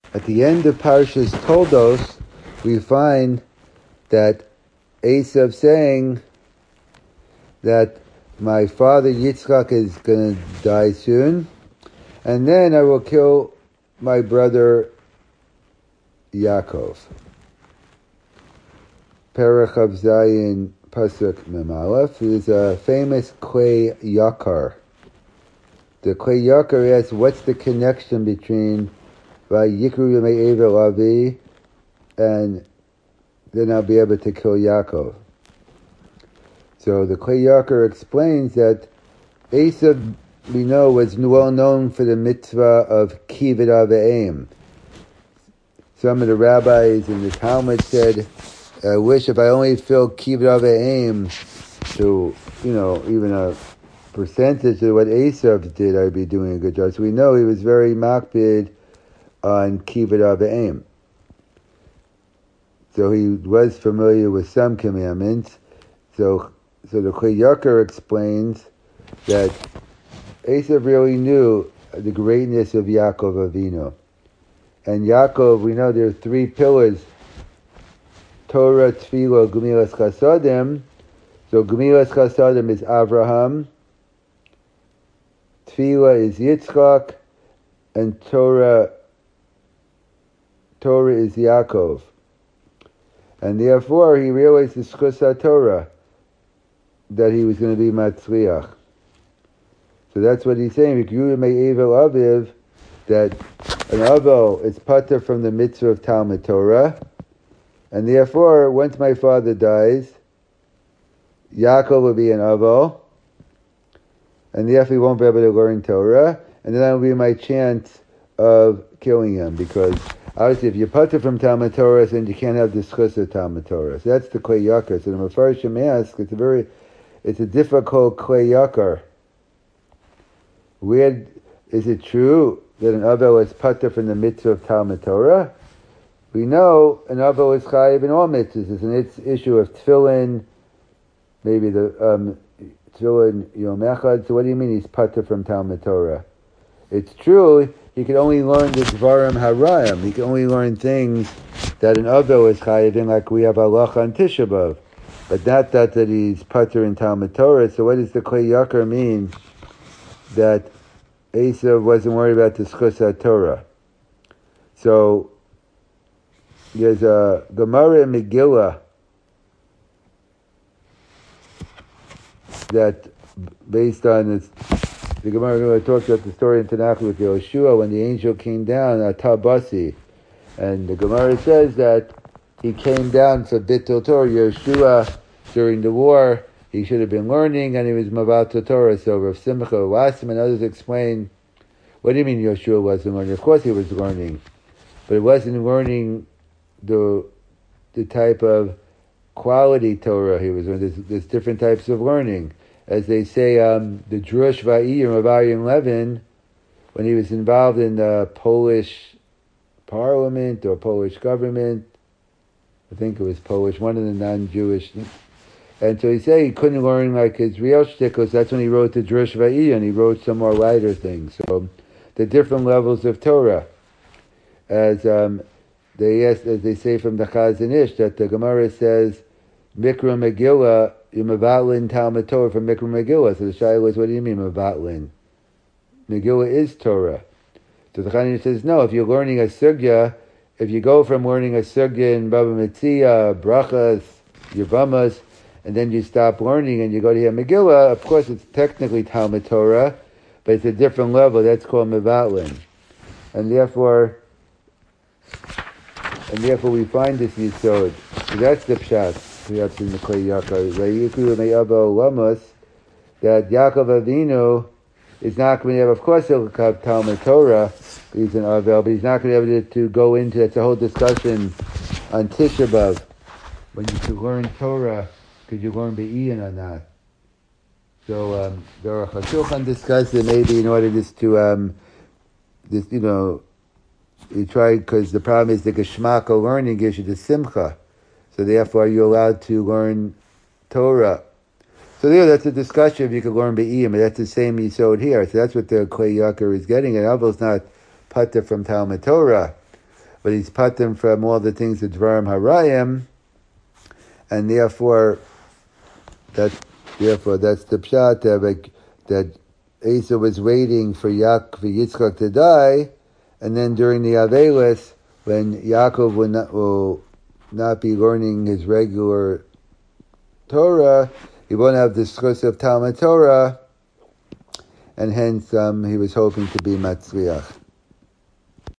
at the end of Parshas Toldos, we find that Esav saying that my father Yitzchak is going to die soon, and then I will kill my brother Yaakov. Perach of Zayin Pasuk Mem Aleph is a famous Klei Yakar. The Klei Yakar asks, what's the connection between Vayikru Yemei Evel Avi and then I'll be able to kill Yaakov? So the Klei Yakar explains that Esav, we know, was well known for the mitzvah of Kivud Av V'Eim. Some of the rabbis in the Talmud said, I wish if I only filled Kivud Av V'Eim to, even a percentage of what Esav did, I'd be doing a good job. So we know he was very makpid on Kivud Av V'Eim. So he was familiar with some commandments. So the Klei Yakar explains that Esav really knew the greatness of Yaakov Avinu. And Yaakov, we know there are three pillars: Torah, Tefillah, Gemilas Chasadim. So Gemilas Chasadim is Avraham, Tefillah is Yitzchak, and Torah is Yaakov. And therefore he realized the Schus HaTorah, that he was going to be Matzliach. So that's what he's saying. That an Avel is pater from the mitzvah of Talmud Torah, and therefore, once my father dies, Yaakov will be an Avel, and therefore he won't be able to learn Torah, and then that will be my chance of killing him, because obviously if you're pater from Talmud Torah, then you can't have the schus of Talmud Torah. So that's the Klei Yakar. So the Mefarshim ask, it's a difficult Klei Yakar. Where is it true that an Avel is pater from the mitzvah of Talmud Torah? We know an Avel is chayiv in all mitzvahs. It's an issue of tefillin, maybe the tefillin Yom Echad. So what do you mean he's pater from Talmud Torah? It's true, he can only learn the Dvarim Harayim. He can only learn things that an Avel is chayiv in, like we have halacha on Tisha B'Av. But not that he's pater in Talmud Torah. So what does the Klei Yakar mean that Esav wasn't worried about the Schus HaTorah? So there's a Gemara in Megillah that, based on this, the Gemara talks about the story in Tanakh with Yoshua when the angel came down at Tabasi, and the Gemara says that he came down for Bittul Torah. Yoshua, during the war, he should have been learning, and he was Mavat Torah. So Rav Simcha Wasim and others explain, what do you mean Yoshua wasn't learning? Of course he was learning, but it wasn't learning the type of quality Torah he was learning. There's different types of learning. As they say, the Drush Va'iyim of Aryan Levin, when he was involved in the Polish parliament or Polish government, I think it was Polish, one of the non-Jewish. And so he said he couldn't learn like his real shtickles. That's when he wrote the Drush Va'iyim, and he wrote some more lighter things. So the different levels of Torah. As they say from the Chazon Ish, that the Gemara says, Mikra Megillah, you're Mavatlin Talmud Torah from Mikra Megillah. So the Shaila is, what do you mean Mavatlin? Megillah is Torah. So the Chazon Ish says, no, if you're learning a sugya, if you go from learning a sugya in Baba Metzia, Brachas, Yavamas, and then you stop learning and you go to your Megillah, of course it's technically Talmud Torah, but it's a different level. That's called Mevatlin. And therefore we find this Yisod. So that's the Pshat. We have in the Klei Yakar. That Yaakov Avinu is not going to have, of course he'll have Talmud Torah, he's an Avel, but he's not going to be able to go into, that's a whole discussion on Tisha B'Av. When you could learn Torah, could you learn Be'iyun or not? So the Aruch HaShulchan discussed it maybe in order just to, you try, because the problem is the Geshmak of learning gives you the Simcha. So therefore you're allowed to learn Torah. So there, that's a discussion if you could learn Be'iyim, but that's the same Yisod here. So that's what the Klei Yakar is getting. And Avel's not pater from Talmud Torah. but he's patim from all the things that Dvarim Harayim, and therefore that's the pshat that Esau was waiting for Yitzchak to die, and then during the Avelis, when Yaakov will not be learning his regular Torah, he won't have the schus of Talmud Torah, and hence he was hoping to be Matzliach.